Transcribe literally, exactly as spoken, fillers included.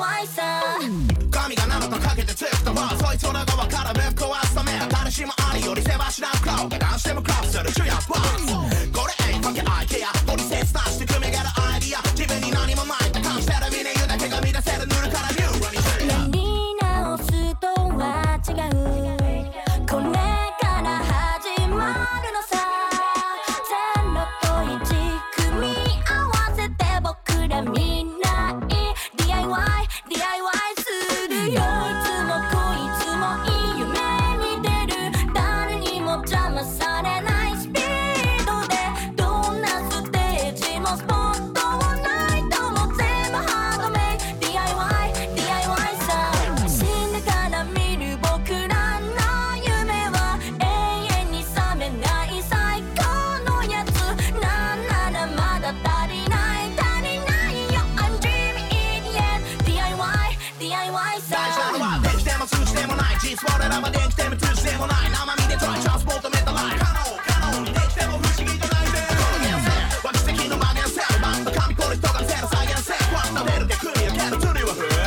ワイ さ神が何のかけてつくとはそいつの側からぶっ壊すため誰しもありよりせわしなく顔が男してもクラブする主役はこれain't fucking IKEA 取説出して組み上げるアイディア自分に何もないって感じてる見ね言うだけが満たせる塗るからニューラにするやり直すとは違うこれから始まるのさゼロといち組み合わせて僕ら未来 ディーアイワイ ディーアイワイ するよいつもこいつもいい夢に出る誰にも邪魔されないスピードでどんなステージもスポットもないとも全部ハードメイド ディーアイワイ ディーアイワイ さ死んでから見る僕らの夢は永遠に覚めない最高のやつなんならまだ足りない足りないよ I'm dreaming it yet ディーアイワイ ディーアイワイ さ大事なのはできても通じてもない実は俺らはできても通じてもない生身でトライチャンス求めたライフ可能可能にできても不思議じゃないぜこの現世は奇跡の曲げんせバンド紙ポリットがせる再現性ワンダベルで組み上げる釣りはフ